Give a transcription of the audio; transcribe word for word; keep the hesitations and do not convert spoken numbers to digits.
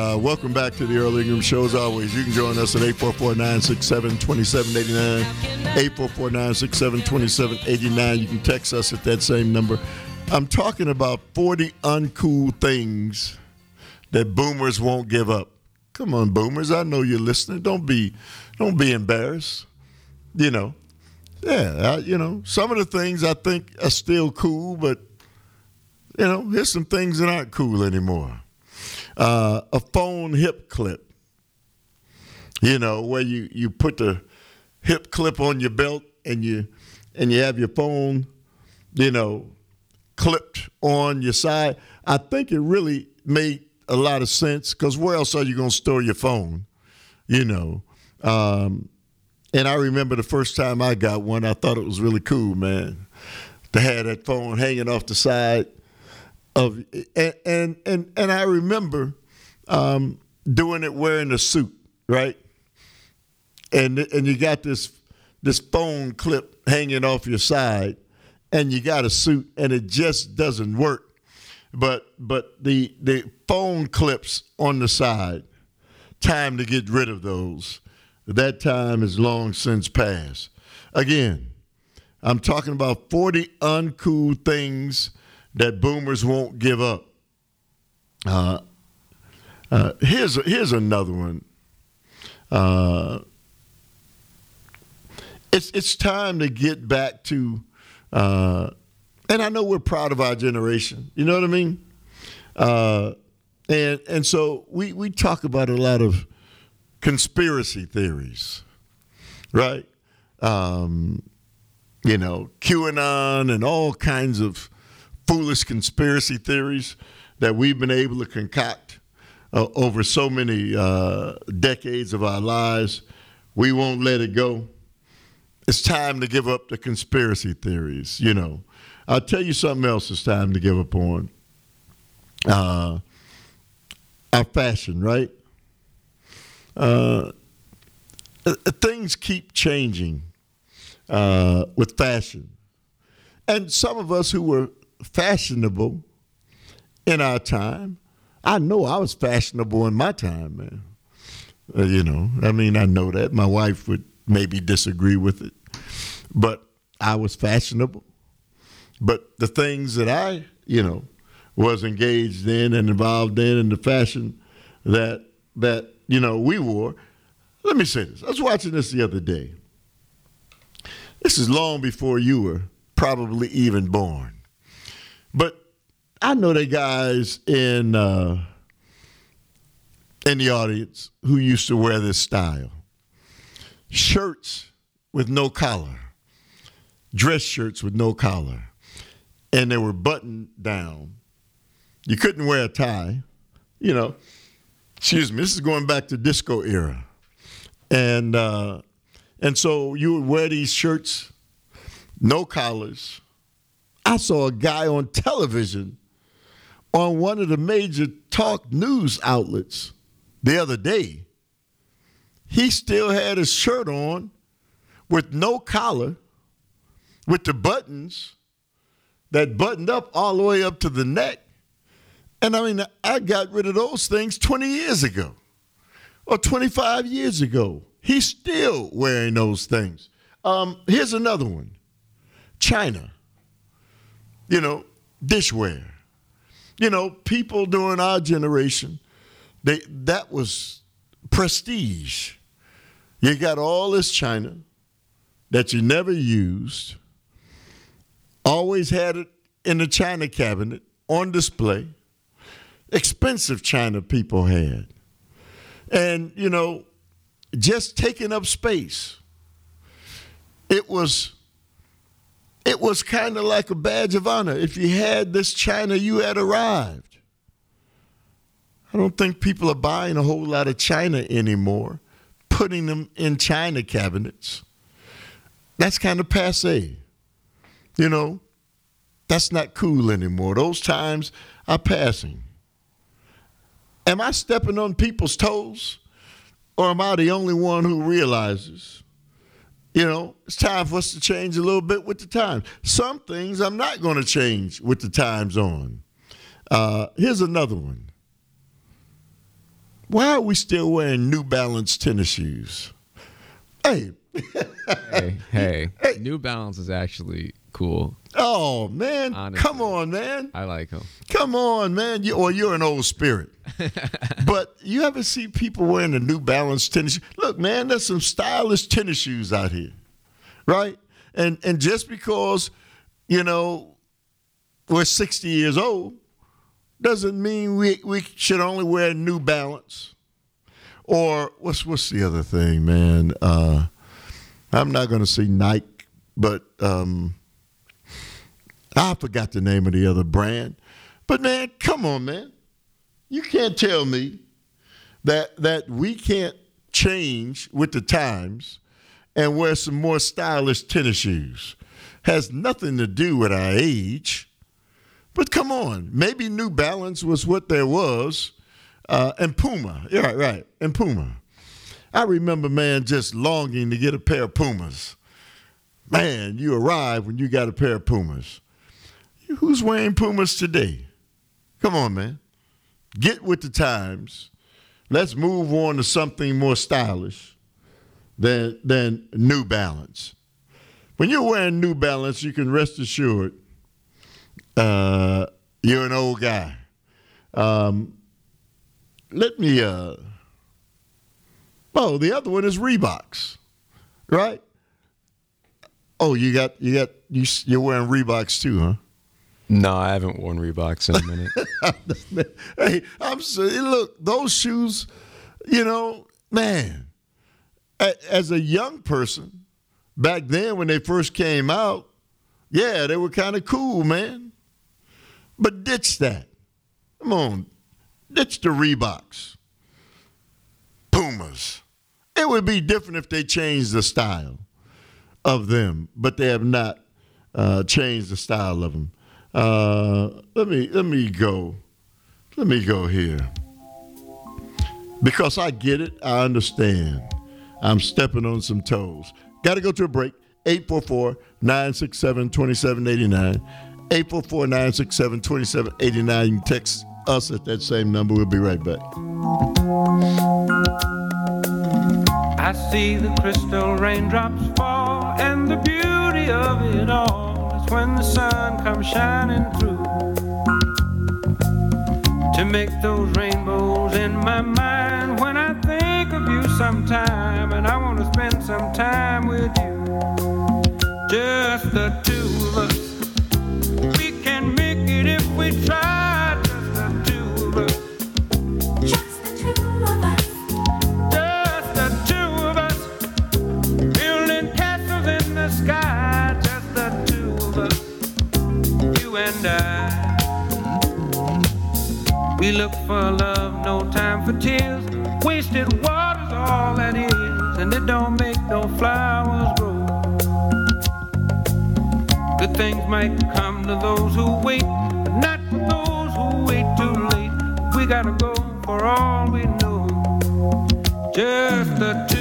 Uh, welcome back to the Earl Ingram Show. As always, you can join us at eight four four, nine six seven, two seven eight nine, eight four four, nine six seven, two seven eight nine. You can text us at that same number. I'm talking about forty uncool things that boomers won't give up. Come on, boomers. I know you're listening. Don't be, don't be embarrassed. You know, yeah, I, you know, some of the things I think are still cool, but, you know, here's some things that aren't cool anymore. Uh, a phone hip clip, you know, where you, you put the hip clip on your belt and you and you have your phone, you know, clipped on your side. I think it really made a lot of sense because where else are you going to store your phone, you know? Um, and I remember the first time I got one, I thought it was really cool, man, to have that phone hanging off the side. Of, and, and and and I remember um, doing it wearing a suit, right? And and you got this this phone clip hanging off your side, and you got a suit, and it just doesn't work. But but the the phone clips on the side, time to get rid of those. That time is long since passed. Again, I'm talking about forty uncool things that boomers won't give up. Uh, uh, here's here's another one. Uh, it's it's time to get back to, uh, and I know we're proud of our generation. You know what I mean? Uh, and and so we we talk about a lot of conspiracy theories, right? Um, you know, QAnon and all kinds of foolish conspiracy theories that we've been able to concoct uh, over so many uh, decades of our lives. We won't let it go. It's time to give up the conspiracy theories, you know. I'll tell you something else it's time to give up on. Uh, our fashion, right? Uh, things keep changing uh, with fashion. And some of us who were fashionable in our time. I know I was fashionable in my time, man. Uh, you know, I mean, I know that. My wife would maybe disagree with it, but I was fashionable. But the things that I, you know, was engaged in and involved in, and the fashion that, that you know, we wore. Let me say this. I was watching this the other day. This is long before you were probably even born. But I know the guys in uh, in the audience who used to wear this style. Shirts with no collar. Dress shirts with no collar. And they were buttoned down. You couldn't wear a tie. You know, excuse me, this is going back to disco era. And, uh, and so you would wear these shirts, no collars. I saw a guy on television on one of the major talk news outlets the other day. He still had his shirt on with no collar, with the buttons that buttoned up all the way up to the neck. And I mean, I got rid of those things twenty years ago or twenty-five years ago. He's still wearing those things. Um, here's another one. China. You know, dishware. You know, people during our generation, they that was prestige. You got all this china that you never used, always had it in the china cabinet on display. Expensive china people had. And, you know, just taking up space. It was... It was kind of like a badge of honor. If you had this china, you had arrived. I don't think people are buying a whole lot of china anymore, putting them in china cabinets. That's kind of passé. You know, that's not cool anymore. Those times are passing. Am I stepping on people's toes, or am I the only one who realizes, you know, it's time for us to change a little bit with the times? Some things I'm not going to change with the times on. Uh, here's another one. why are we still wearing New Balance tennis shoes? Hey. hey, hey, hey. New Balance is actually cool. Oh, man. Honestly, come on, man. I like them. Come on, man. You, or you're an old spirit. But you ever see people wearing the New Balance tennis shoes? Look, man, there's some stylish tennis shoes out here, right? And and just because, you know, we're sixty years old doesn't mean we, we should only wear New Balance. Or what's what's the other thing, man? Uh, I'm not going to say Nike, but um, I forgot the name of the other brand. But, man, come on, man. You can't tell me that that we can't change with the times and wear some more stylish tennis shoes. Has nothing to do with our age. But come on, maybe New Balance was what there was. Uh, and Puma, yeah, right, right, and Puma. I remember, man, just longing to get a pair of Pumas. Man, you arrive when you got a pair of Pumas. Who's wearing Pumas today? Come on, man. Get with the times. Let's move on to something more stylish than, than New Balance. When you're wearing New Balance, you can rest assured uh, you're an old guy. Um, let me, uh, oh, the other one is Reeboks, right? Oh, you got, you got, you, you're wearing Reeboks too, huh? No, I haven't worn Reeboks in a minute. Hey, I'm sorry. Look, those shoes, you know, man, as a young person, back then when they first came out, yeah, they were kind of cool, man. But ditch that. Come on. Ditch the Reeboks. Pumas. It would be different if they changed the style of them, but they have not uh, changed the style of them. Uh, let me let me go. Let me go here. Because I get it, I understand. I'm stepping on some toes. Got to go to a break. eight four four, nine six seven, two seven eight nine. eight four four, nine six seven, two seven eight nine. You can text us at that same number. We'll be right back. I see the crystal raindrops fall, and the beauty of it all is when the sun comes shining through to make those rainbows in my mind when I think of you sometime, and I want to spend some time with you, just the two of us. We can make it if we try, just the two of us. Just the two of us. Just the two of us. Building castles in the sky, just the two of us. You and I. We look for love, no time for tears. Wasted water's all that is, and it don't make no flowers grow. Good things might come to those who wait, but not for those who wait too late. We gotta go for all we know. Just the two.